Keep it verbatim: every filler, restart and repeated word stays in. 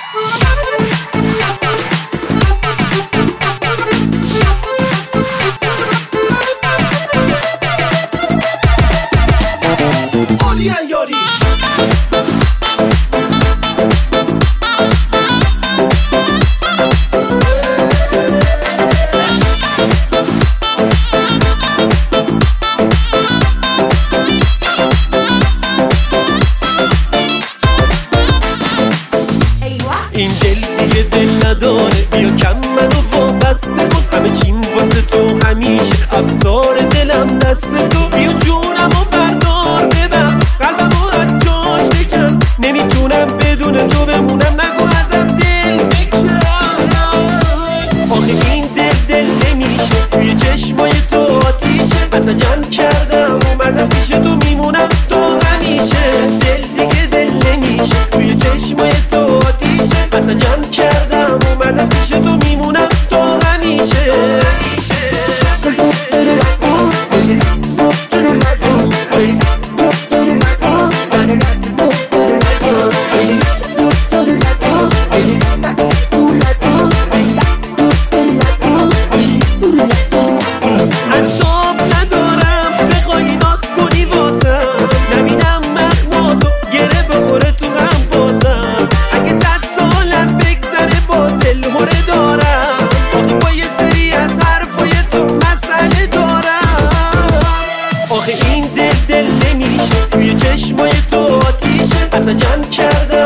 این دل دیگه دل نداره، بیا کم منو وابسته کن، همه چیم واسه تو همیشه افسار دلم دست تو، بیا جونمو بردار ببر قلبمو از جاش بکن، نمیتونم بدون تو بمونم، نگو ازم دل بکشم. آخه این دل دل نمیشه، توی چشمای تو آتیشه، اصلا جمع کردم اومدم پیش تو میمونم تو همیشه. دل دیگه دل نمیشه، توی چشمای تو آتیشه، اصلا جمع کردم اومدم پیش تو میمونم تو همیشه. آخه این دل دل نمیشه، توی چشمای تو آتیشه، اصلا جمع کردم